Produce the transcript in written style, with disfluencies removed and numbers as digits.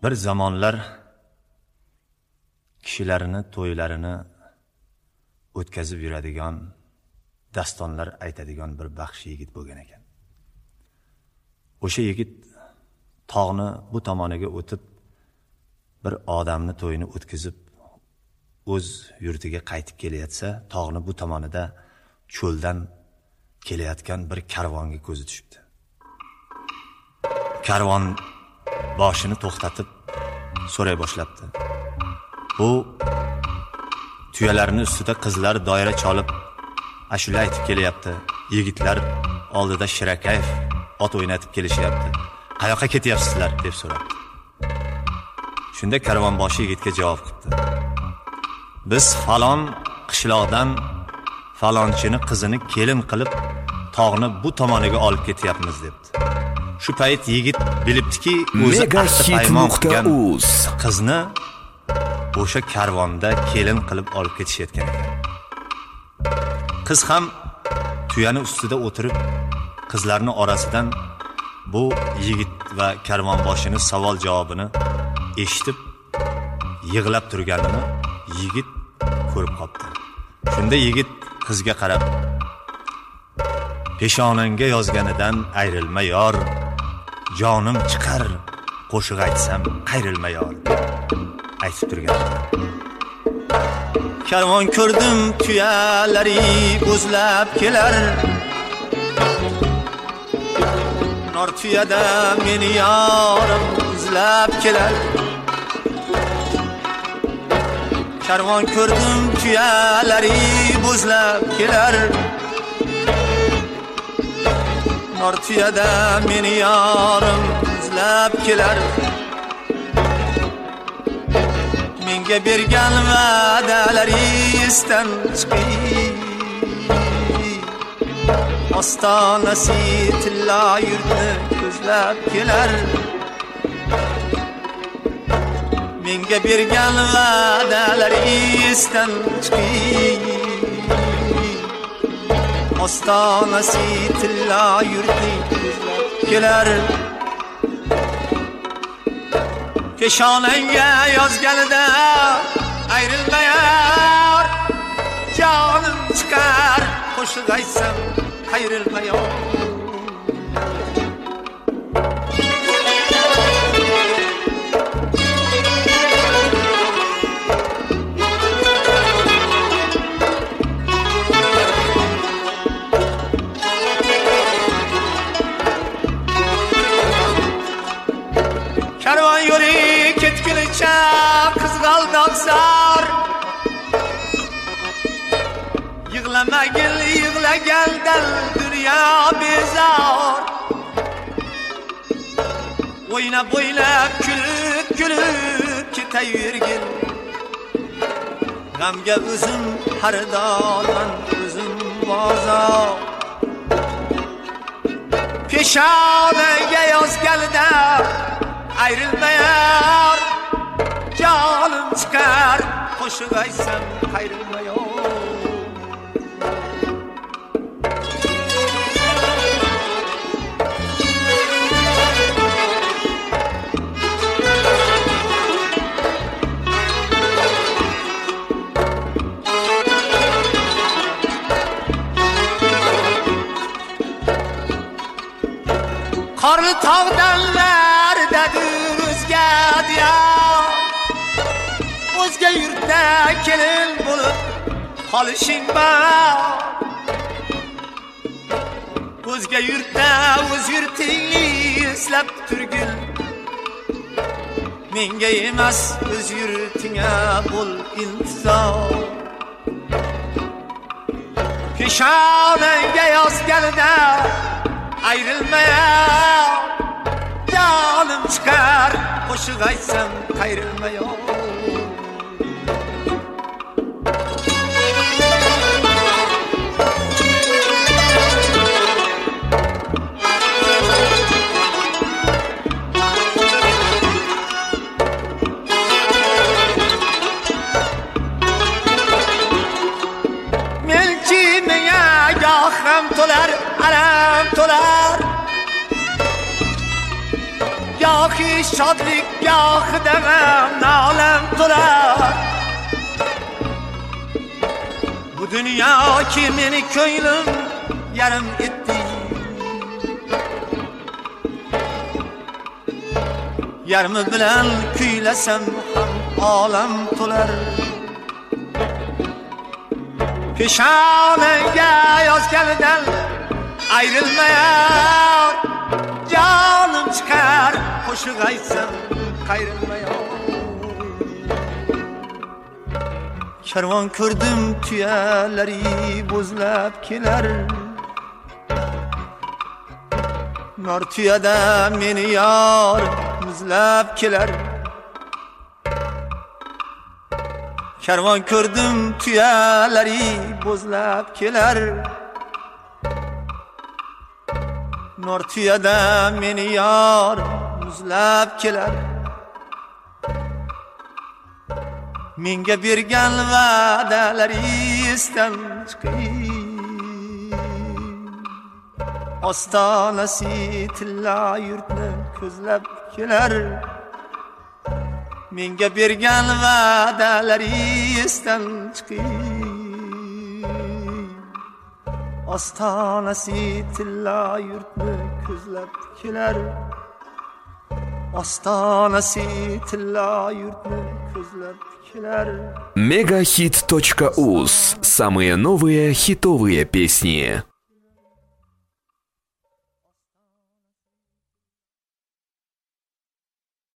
Bir zamonlar kishilarini to'ylarini o'tkazib yuradigan, dastonlar aytadigan bir baxshi yigit bo'lgan ekan. O'sha yigit tog'ni bu tomoniga o'tib bir odamni to'yini o'tkazib o'z yurtiga qaytib kelayotsa, tog'ni bu tomonida cho'ldan kelayotgan bir karvonga ko'zi tushibdi. Karvon boshini to'xtatib so'ray boshlabdi. Bu tuyalarning ustida qizlar doira cholib ashula aytib kelyapti. Yigitlar oldida shirakayf ot o'ynatib kelishyapti. Qayoqqa ketyapsizlar deb so'rabdi. Shunda karvonboshi yigitga javob qildi. Biz falon qishloqdan falonchini qizini kelin qilib tog'ni bu tomoniga olib ketyapmiz debdi. Shu payt yigit bilibdiki, o'zi paymon qilgan qizni o'sha karvonda kelin qilib olib ketishayotgan ekan. Qiz ham tuyani ustida o'tirib qizlarning orasidan bu yigit va karvonboshining savol javobini eshitib yig'lab turganini yigit ko'rib qopti. Shunda yigit qizga qarab, peshonangga yozganidan ayrilma yor, jonim chiqar qo'shiq aytsam qayrilma yor aytib turgan. Karvon ko'rdim tuyalari bo'zlab kelar, nor tuyada meni yorim izlab kelar. Karvon ko'rdim tuyalari bo'zlab kelar, nor tuyada meni yorim izlab kelar. Menga bergan va'dalari esdan chiqib, ostonasi tilla yurtni ko'zlab kelar. Menga bergan va'dalari esdan chiqib, ostonasi tilla yurtni ko'zlab kelar. Peshonangga yozganida ayrilma yor, jonim chiqar qo'shiq aytsam qayrilma yor. Karvon yo'li ketgunicha qizg'aldoqsar, yig'lamagil yig'lagandan dunyo bezor. O'ynab o'ynab kulib kulib ketavergin, g'amga o'zim xaridorman, o'zim bozor. Peshonangga yozganida ayrilma yor, jonim chiqar qo'shiq aytsam qayrilma yor. Qorli tog'dan naridadir o'zga diyor, o'zga yurtda kelin bo'lib qolishing bor. O'zga yurtda o'z yurtingni eslab turgin, menga emas o'z yurtingga bo'l intizor. Peshonangga yozganida ayrilma yor, jonim chiqar qo'shiq aytsam qayrilma yor. Menchi menga yohim to'lar, alam to'lar, yoki shodlik gohida nolam to'lar. Bu dunyo ki meni ko'nglim yarim etdi. Yarmi bilan kuylasam ham olam to'lar. Peshonangga yozganidan ayrilmayor, jonim chiqar qo'shiq aytsam qayrilmayor. Karvon ko'rdim tuyalari bo'zlab kelar. Nor tuyada meni yor muzlab kelar. Karvon ko'rdim tuyalari bo'zlab kelar. Nor tuyada meni yor muzlab kelar. Menga bergan va'dalari esdan chiqib, ostonasi tilla yurtni ko'zlab kelar. Menga bergan va'dalari esdan chiqib, ostonasi tilla yurtni ko'zlab kelar. Ostonasi tilla yurtni ko'zlab kelar. Megahit.uz. Самые новые хитовые песни.